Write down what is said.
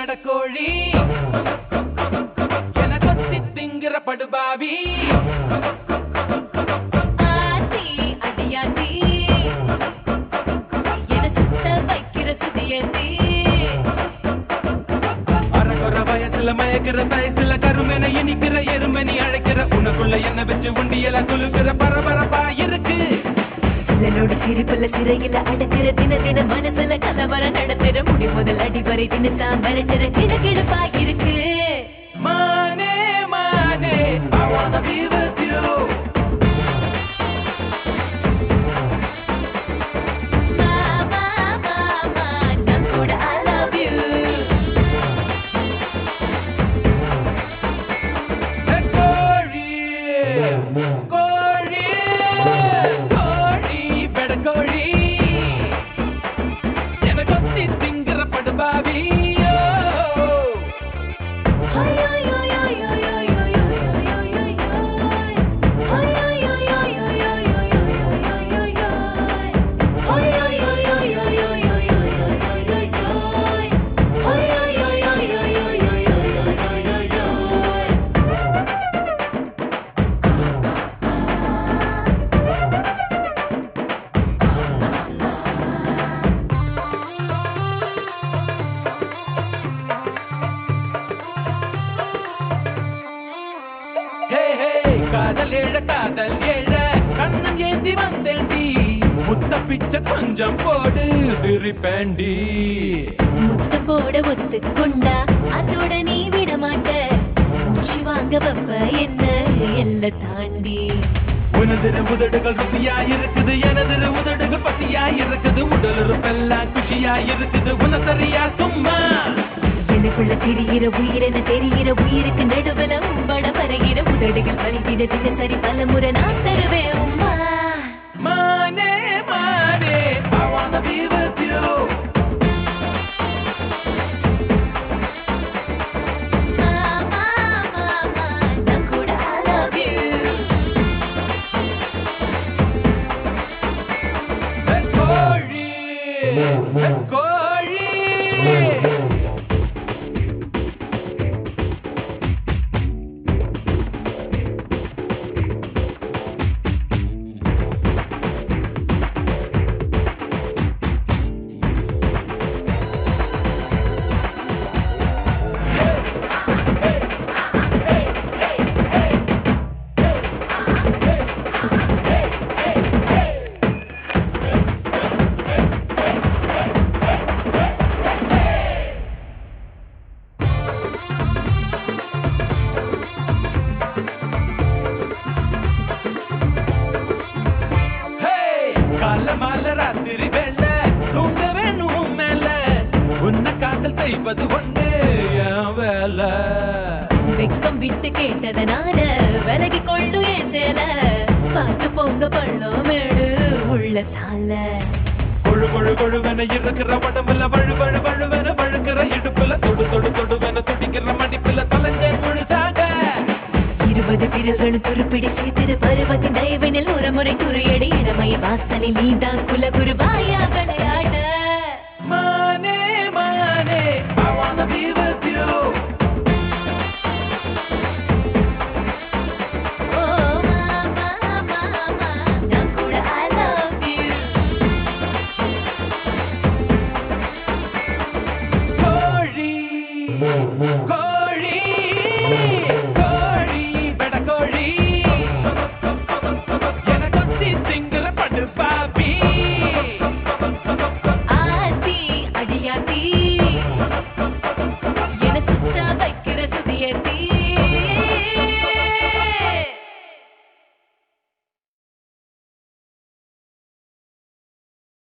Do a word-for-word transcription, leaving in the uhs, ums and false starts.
பெடக்கோழி என கொத்தி திங்கிற படுபாவி ஆத்தி அடியாத்தி என சுத்த வைக்கிற சுதியத்தி அரகுற வயசுல மயக்கிற வயசுல கருமென இனிக்கிற எருமனி அழைக்கிற உனக்குள்ள என்ன வச்சு உண்டியல துளுக்கிற பரபரப்பா இருக்கு இதனோட சிரிப்புல சிறையில அடக்கிற தின தின மனசுல கலவர நடத்துற முடி முதல் அடிவரை தினத்தா மறைச்சிற கிழக்கிழப்பா இருக்கு மானே மானே I wanna be with you மாமா மாமா நான் கூட I love you கோழி கோழி கோழி பெடக்கோழி என கொத்தி திங்கிற படுபாவி காதல் ஏழ காதல் ஏழ கண்ணம் ஏந்தி வந்தேண்டி முத்த பிச்சை கொஞ்சம் போடு விரிப்பேண்டி முத்த போட ஒத்து கொண்டா அதோட நீ விட மாட்ட மூச்சு வாங்க வப்ப என்ன எல்ல தாண்டி உனதிரு உதடுகள் ருசியா இருக்குது எனதிரு உதடுகள் பசியா இருக்குது உடல் உறுப்பெல்லாம் குஷியா இருக்குது உனசரியா சும்மா எனக்குள்ள தெரிகிற உயிரென தெரிகிற உயிருக்கு நடுவுல உம்பட பருகிற உதடுகள் பலித்திட தினசரி பல முறை நான் தருவேன் உம்மா மானே மானே I wanna be with you மாமா மாமா நான் கூட I love you கோழி கோழி ராத்திரி வேளை தூங்க வேணும் மேல உன்னை காதல் செய்வது ஒண்ணு என் வேலை வெக்கம் விட்டு கேட்டதனால விலகி கொள்ளு என் சேல பார்த்து போங்க பள்ளம் மேடு உள்ள சால கொழு கொழு கொழுவென இருக்கிற உடம்புல வழு வழு வழுவென வழுக்கிற இடுப்புல தொடு தொடு தொடுவென துடிக்கிற மடிப்புல தொலைஞ்ச முழுதாக இருபது பிறகு துருப்பிடி செய்திரு பருவத்தின் தயவினில் ஒரு முறை துறையடி இளமைய வாசனை நீதான் குல குருவாயா விளையாட